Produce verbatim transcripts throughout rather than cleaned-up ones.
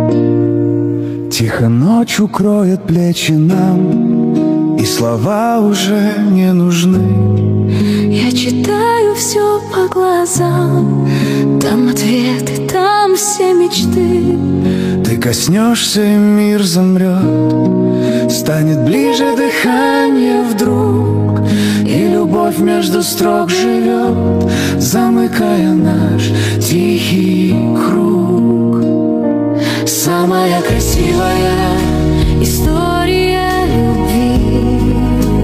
Тихо ночь укроет плечи нам, и слова уже не нужны. Я читаю все по глазам, там ответы, там все мечты. Ты коснешься, и мир замрет, станет ближе дыхание вдруг, и любовь между строк живет, замыкая наш тихий круг. Самая красивая история любви,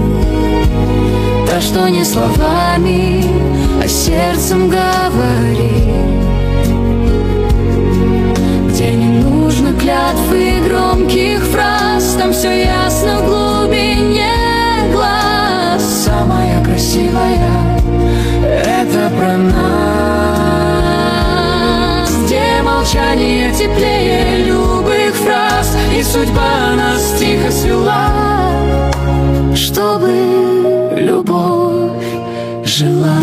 та, что не словами, а сердцем говорит, где не нужно клятв и громких фраз, там все ясно в глубине глаз. Самая красивая — это про нас, где молчание теплее любых фраз, и судьба нас тихо свела, чтобы любовь жила.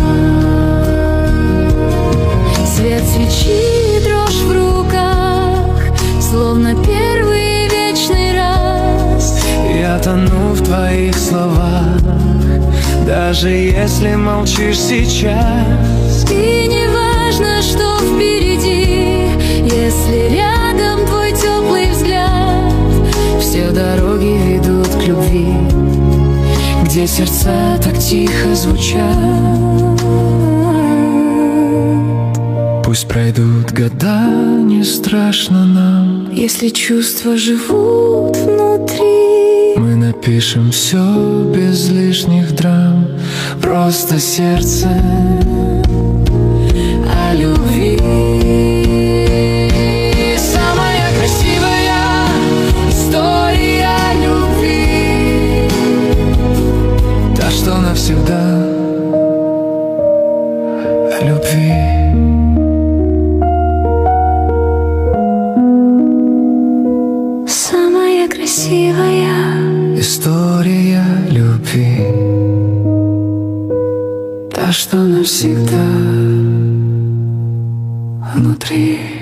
Свет свечи, дрожь в руках, словно первый вечный раз. Я тону в твоих словах, даже если молчишь сейчас. И не важно, что впереди, если рядом твой теплый взгляд. Все дороги ведут к любви, где сердца так тихо звучат. Пусть пройдут года, не страшно нам, если чувства живут внутри. мы напишем все без лишних драм, просто сердце О любви. Самая красивая история любви, та, что навсегда о любви. Самая красивая История любви, та, что навсегда внутри.